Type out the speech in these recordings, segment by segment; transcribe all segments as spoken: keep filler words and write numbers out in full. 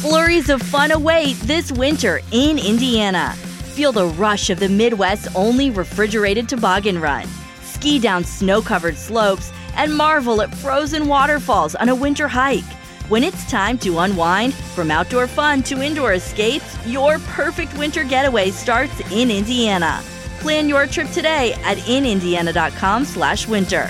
Flurries of fun await this winter in Indiana. Feel the rush of the Midwest's only refrigerated toboggan run. Ski down snow-covered slopes and marvel at frozen waterfalls on a winter hike. When it's time to unwind, from outdoor fun to indoor escapes, your perfect winter getaway starts in Indiana. Plan your trip today at in indiana dot com slash winter.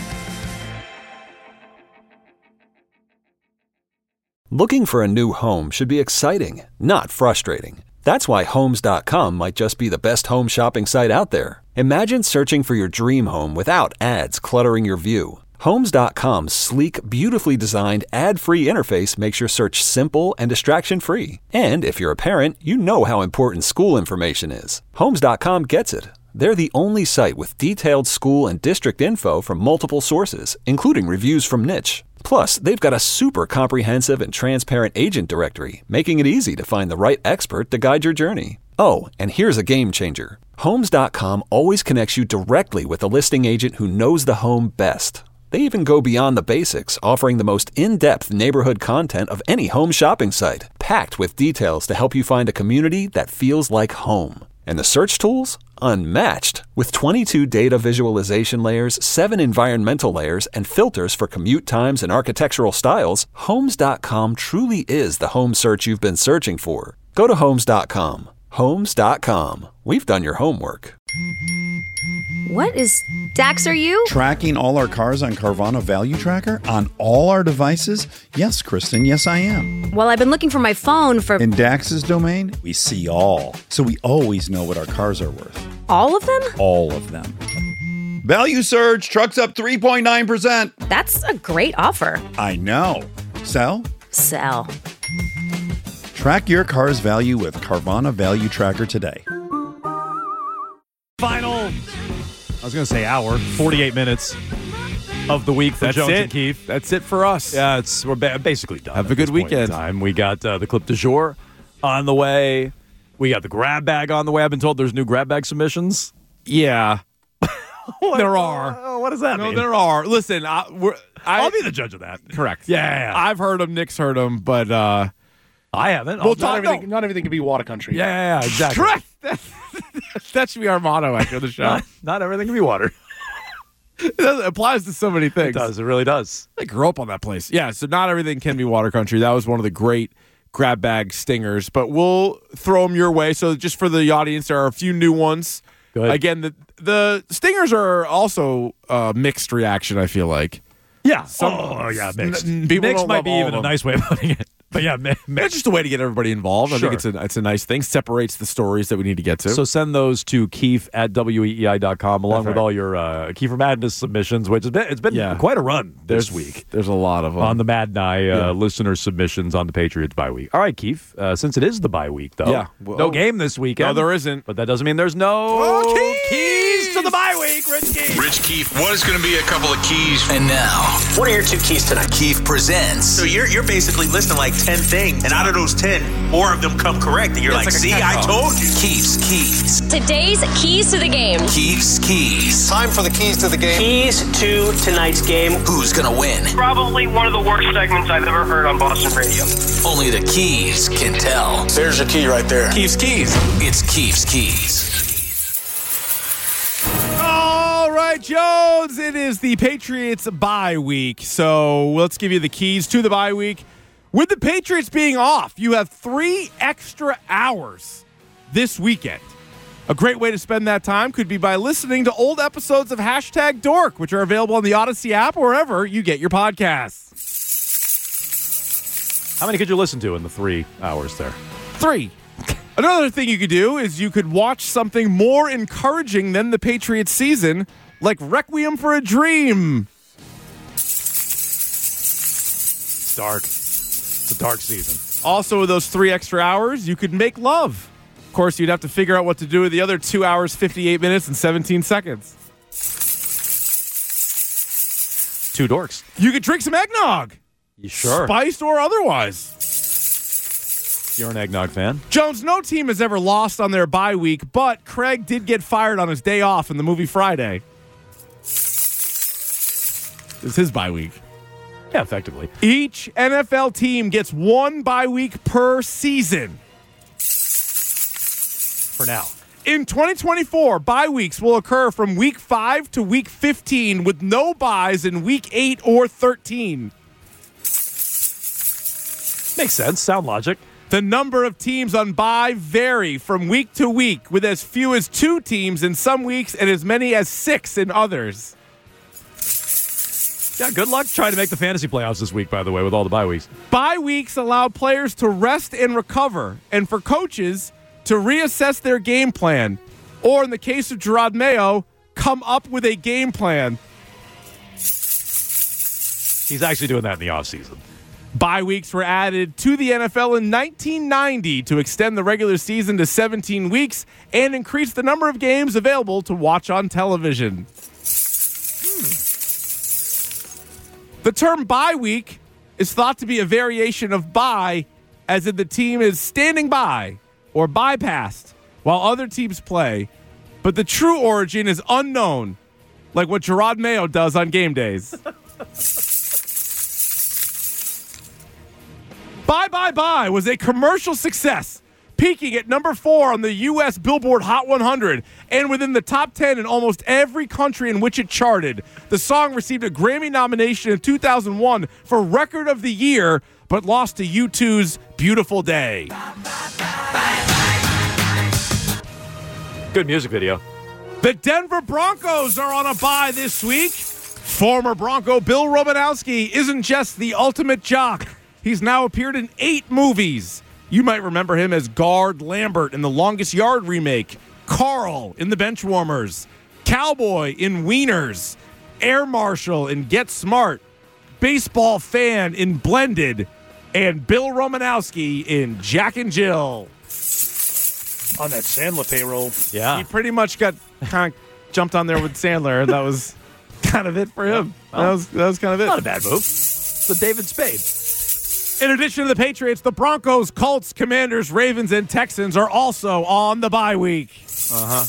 Looking for a new home should be exciting, not frustrating. That's why Homes dot com might just be the best home shopping site out there. Imagine searching for your dream home without ads cluttering your view. Homes dot com's sleek, beautifully designed, ad-free interface makes your search simple and distraction-free. And if you're a parent, you know how important school information is. Homes dot com gets it. They're the only site with detailed school and district info from multiple sources, including reviews from Niche. Plus, they've got a super comprehensive and transparent agent directory, making it easy to find the right expert to guide your journey. Oh, and here's a game changer. Homes dot com always connects you directly with a listing agent who knows the home best. They even go beyond the basics, offering the most in-depth neighborhood content of any home shopping site, packed with details to help you find a community that feels like home. And the search tools? Unmatched. With twenty-two data visualization layers, seven environmental layers, and filters for commute times and architectural styles, Homes dot com truly is the home search you've been searching for. Go to Homes dot com. Homes dot com. We've done your homework. What is... Dax, are you? Tracking all our cars on Carvana Value Tracker on all our devices? Yes, Kristen, yes I am. Well, I've been looking for my phone for... In Dax's domain, we see all. So we always know what our cars are worth. All of them? All of them. Value surge, trucks up three point nine percent. That's a great offer. I know. Sell? Sell. Track your car's value with Carvana Value Tracker today. Final, I was going to say hour, forty-eight minutes of the week for That's Jones it. and Keith. That's it for us. Yeah, it's we're ba- basically done. Have at a good this point in weekend. Time. We got uh, the clip du jour on the way. We got the grab bag on the way. I've been told there's new grab bag submissions. Yeah. What, there are. Uh, what does that no, mean? there are. Listen, I, we're, I, I'll be the judge of that. Correct. Yeah, yeah, yeah. I've heard them. Nick's heard them, but uh, I haven't. We'll I'll- talk- Not everything, not everything can be water country. Yeah, yeah, yeah, exactly. correct. That should be our motto after the show. Not, not everything can be water. It does- it applies to so many things. It does. It really does. I grew up on that place. Yeah, so not everything can be water country. That was one of the great grab bag stingers, but we'll throw them your way. So just for the audience, there are a few new ones. Good. Again, the the stingers are also uh, mixed reaction, I feel like. Yeah. Some- oh, yeah, mixed. n- people mixed don't might love be all even of a them. nice way of putting it. But yeah, mi- It's mixed. just a way to get everybody involved. I Sure. think it's a it's a nice thing. Separates the stories that we need to get to. So send those to Keith at W E E I dot com along That's with right. all your uh, Kiefer Madness submissions, which has been it's been Yeah. quite a run there's this week There's a lot of them. on the Mad Nye uh, Yeah. listener submissions on the Patriots bye week. All right, Keith. Uh, since it is the bye week, though, Yeah. Well- no game this weekend. No, there isn't. But that doesn't mean there's no Oh, keys! keys to the bye week. Rich Keith. Rich Keefe, what is going to be a couple of keys? And now, What are your two keys tonight? Keith presents So you're you're basically listing like ten things, and out of those ten, four of them come correct, and you're It's like, like a see, cat I call. told you. Keith's Keys. Today's keys to the game. Keith's Keys. Time for the keys to the game. Keys to tonight's game. Who's gonna win? Probably one of the worst segments I've ever heard on Boston radio. Only the Keys can tell. There's your key right there. Keith's Keys. It's Keith's Keys. All right, Jones, it is the Patriots bye week. So let's give you the keys to the bye week. With the Patriots being off, you have three extra hours this weekend. A great way to spend that time could be by listening to old episodes of Hashtag Dork, which are available on the Odyssey app or wherever you get your podcasts. How many could you listen to in the three hours there? Three. Another thing you could do is you could watch something more encouraging than the Patriots season, like Requiem for a Dream. It's dark. It's a dark season. Also, with those three extra hours, you could make love. Of course, you'd have to figure out what to do with the other two hours, fifty-eight minutes, and seventeen seconds. Two dorks. You could drink some eggnog. You sure? Spiced or otherwise. You're an eggnog fan. Jones, no team has ever lost on their bye week, but Craig did get fired on his day off in the movie Friday. It's his bye week. Yeah, effectively. Each N F L team gets one bye week per season. For now. In twenty twenty-four, bye weeks will occur from week five to week fifteen with no byes in week eight or thirteen. Makes sense. Sound logic. The number of teams on bye vary from week to week, with as few as two teams in some weeks and as many as six in others. Yeah, good luck trying to make the fantasy playoffs this week, by the way, with all the bye weeks. Bye weeks allow players to rest and recover, and for coaches to reassess their game plan, or in the case of Gerard Mayo, come up with a game plan. He's actually doing that in the offseason. Bye weeks were added to the N F L in nineteen ninety to extend the regular season to seventeen weeks and increase the number of games available to watch on television. Hmm. The term bye week is thought to be a variation of bye, as in the team is standing by or bypassed while other teams play, but the true origin is unknown, like what Gerard Mayo does on game days. Bye Bye Bye was a commercial success, peaking at number four on the U S Billboard Hot one hundred and within the top ten in almost every country in which it charted. The song received a Grammy nomination in two thousand one for Record of the Year, but lost to U two's Beautiful Day. Good music video. The Denver Broncos are on a bye this week. Former Bronco Bill Romanowski isn't just the ultimate jock. He's now appeared in eight movies. You might remember him as Guard Lambert in the Longest Yard remake, Carl in The Benchwarmers, Cowboy in Wieners, Air Marshal in Get Smart, Baseball Fan in Blended, and Bill Romanowski in Jack and Jill. On that Sandler payroll. Yeah. He pretty much got kind of jumped on there with Sandler, and that was kind of it for him. Well, that was that was kind of it. Not a bad move. It's the David Spade. In addition to the Patriots, the Broncos, Colts, Commanders, Ravens, and Texans are also on the bye week. Uh-huh.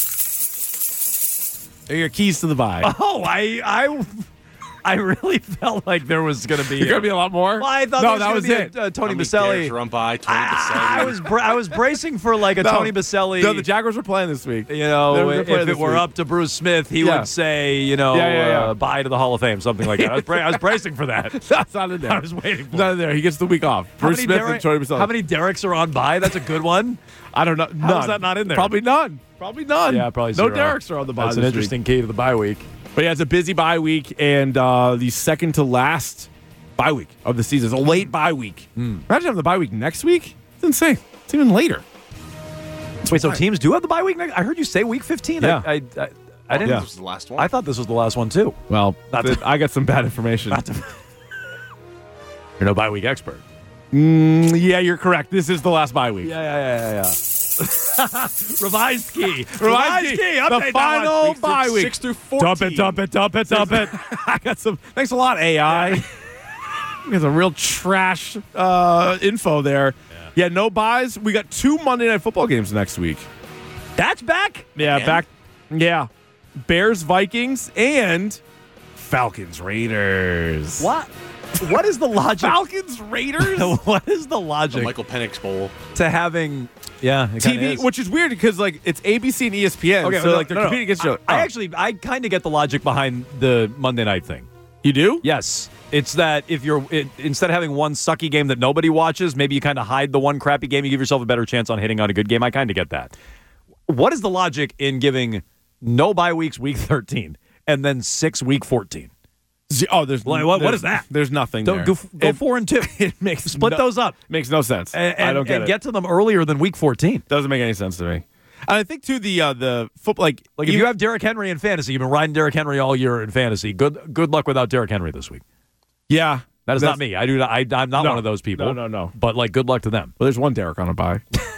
They're your keys to the bye. Oh, I I, I really felt like there was going to be... There's going to be a lot more? Well, I thought no, there was that was be it. A, uh, Tony How many Baselli. Dereks run by Tony I, I was bra- I was bracing for like a No. Tony Baselli. No, the Jaguars were playing this week. You know, They're- they're if playing it this were week. up to Bruce Smith, he Yeah. would say, you know, Yeah, yeah, yeah. Uh, bye to the Hall of Fame, something like that. I was, bra- I was bracing for that. That's not in there. I was waiting for Not it. in there. He gets the week off. How Bruce many Smith Derek- and Tony Baselli. How many Dereks are on bye? That's a good one. I don't know. None. How is that not in there? Probably none. Probably none. Yeah, probably No zero. Dereks are on the bye That's this an week. interesting key to the bye week. But yeah, it's a busy bye week and uh, the second to last bye week of the season. It's a late bye week. Mm. Imagine having the bye week next week. It's insane. It's even later. Wait, so teams do have the bye week next? I heard you say week fifteen. Yeah. I, I, I, I didn't. Yeah. This was the last one. I thought this was the last one too. Well, Not th- to- I got some bad information. Not to- You're no bye week expert. Mm, yeah, you're correct. This is the last bye week. Yeah, yeah, yeah, yeah. Revised key. Revised key. Update The that final one. bye week. six through fourteen. Dump it, dump it, dump it, dump it. I got some. Thanks a lot, A I. We got some real trash uh, info there. Yeah. yeah, no buys. We got two Monday Night Football games next week. That's back? Yeah, Again? back. Yeah, Bears, Vikings, and Falcons, Raiders. What? What is the logic? Falcons, Raiders. What is the The logic Michael Penix Bowl. to having? Yeah, it T kinda V, is. which is weird because like it's A B C and E S P N. Okay, so no, like they're no, no. competing against each other. I, I Oh. actually, I kind of get the logic behind the Monday night thing. You do? Yes. It's that if you're it, instead of having one sucky game that nobody watches, maybe you kind of hide the one crappy game. You give yourself a better chance on hitting on a good game. I kind of get that. What is the logic in giving no bye weeks week thirteen and then six week fourteen? Z- Oh, there's Like, what- what there's- is that? There's nothing Don't there. go, f- go It- four and two. It makes Split no- those up Makes no sense. and, I don't get and it. get to them earlier than week fourteen. Doesn't make any sense to me. And I think too the uh, the football like Like if you have Derrick Henry in fantasy, you've been riding Derrick Henry all year in fantasy. Good good luck without Derrick Henry this week. yeah That is that's- not me. I do. Not, I, I'm not No. one of those people. No, no, no. But like, good luck to them. Well, there's one Derek on a bye.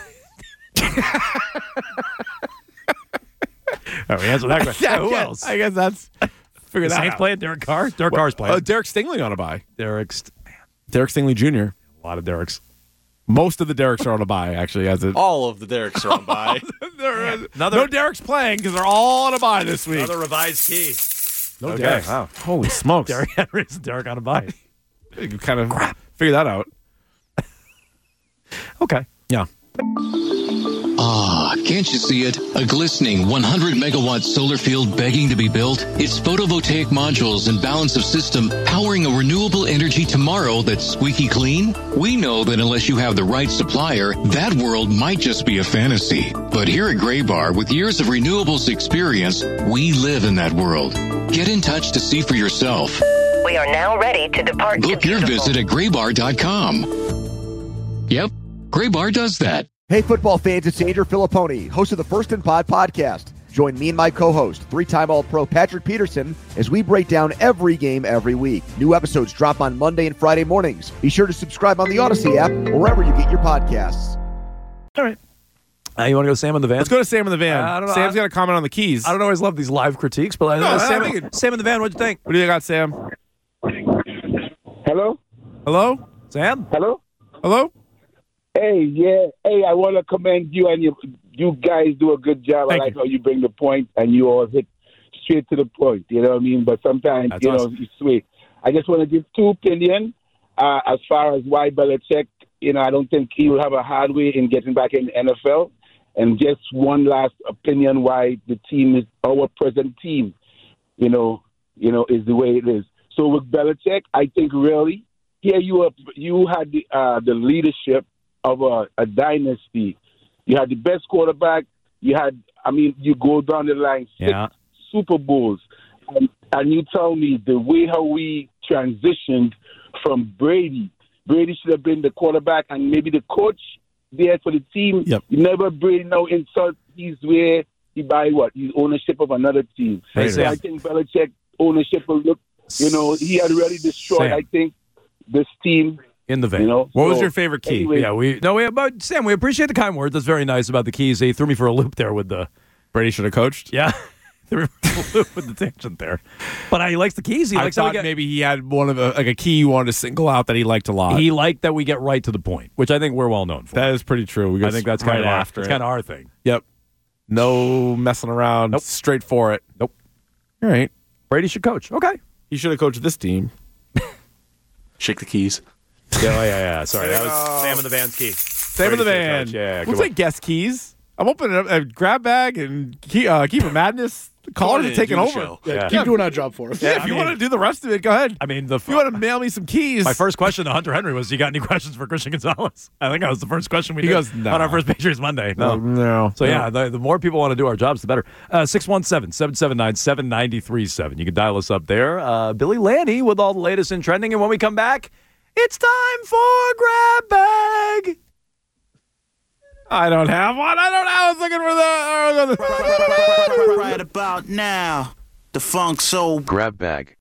All right, answer that question. Yeah, Who I guess, else? I guess that's figure The that Saints out. playing Derek Carr. Derek Carr's playing. Uh, Derek Stingley on a bye. Derek's man, Derek Stingley Junior a lot of Derek's. Most of the Dereks are on a bye, actually. As it, All of the Dereks are on by. there is- Another- no Derek's playing because they're all on a bye this week. Another revised key. no Okay, Dereks. wow. Holy smokes! Derrick Henry's Derek on a bye. You can kind of Crap. figure that out. Okay. Yeah. Ah, can't you see it? A glistening one hundred megawatt solar field begging to be built? It's photovoltaic modules and balance of system powering a renewable energy tomorrow that's squeaky clean? We know that unless you have the right supplier, that world might just be a fantasy. But here at Graybar, with years of renewables experience, we live in that world. Get in touch to see for yourself. We are now ready to depart. Book to your visit at graybar dot com. Yep, Graybar does that. Hey, football fans, it's Andrew Filipponi, host of the First and Pod podcast. Join me and my co-host, three-time All-Pro Patrick Peterson, as we break down every game every week. New episodes drop on Monday and Friday mornings. Be sure to subscribe on the Odyssey app or wherever you get your podcasts. All right. Uh, you want to go Sam in the van? Let's go to Sam in the van. Uh, I don't know. Sam's got a comment on the keys. I don't always love these live critiques, but uh, no, Sam, I think it, Sam in the van, what'd you think? What do you got, Sam? Hello? Hello? Sam? Hello? Hello? Hey, yeah. Hey, I want to commend you, and you you guys do a good job. Thank I like you. how you bring the point, and you all hit straight to the point. You know what I mean? But sometimes, That's you awesome. know, you sway. I just want to give two opinions uh, as far as why Belichick, you know, I don't think he will have a hard way in getting back in the N F L. And just one last opinion why the team is, our present team, you know, you know, is the way it is. So with Belichick, I think really, here you are, you had the, uh, the leadership of a, a dynasty. You had the best quarterback. You had, I mean, you go down the line, six Yeah. Super Bowls. And, and you tell me the way how we transitioned from Brady. Brady should have been the quarterback and maybe the coach there for the team. Yep. You never Brady now insult his way. He buy what? His ownership of another team. Hey, so Sam. I think Belichick ownership will look, you know, he had already destroyed, Sam. I think, this team. In the van. You know, What so, was your favorite key? anyway, Yeah, we no, we but Sam, we appreciate the kind words. That's very nice about the keys. He threw me for a loop there with the Brady should have coached? yeah, threw me for a loop with the tangent there. But uh, he likes the keys. He I likes how we thought get, maybe he had one of the, like a key you wanted to single out that he liked a lot. he liked that we get right to the point, which I think we're well known for. that is pretty true. We go I think that's right kind of our, after that's it. kind of our thing. Yep. No messing around. Nope. Straight for it. Nope. All right. Brady should coach. Okay. He should have coached this team. Shake the keys. Yeah, oh, yeah, yeah. Sorry, that was Sam in the van's key. Sam in the Brady van. should coach. Yeah, We'll good one. take guest keys. I'm opening up a grab bag and key, uh, keep a madness. Call it taking over. Yeah, Yeah. keep doing our job for us. Yeah, Yeah, if I you mean- want to do the rest of it, go ahead. I mean, the If you want to mail me some keys. my first question to Hunter Henry was, "You got any questions for Christian Gonzalez?" I think that was the first question we He did goes, "No." on our first Patriots Monday. No, no. So, yeah, the, the more people want to do our jobs, the better. Uh, six one seven, seven seven nine, seven nine three seven. You can dial us up there. Uh, Billy Lanny with all the latest in trending. And when we come back, it's time for Grab Bag. I don't have one. I don't know. I was looking for the. Right about now, the funk soul Grab Bag.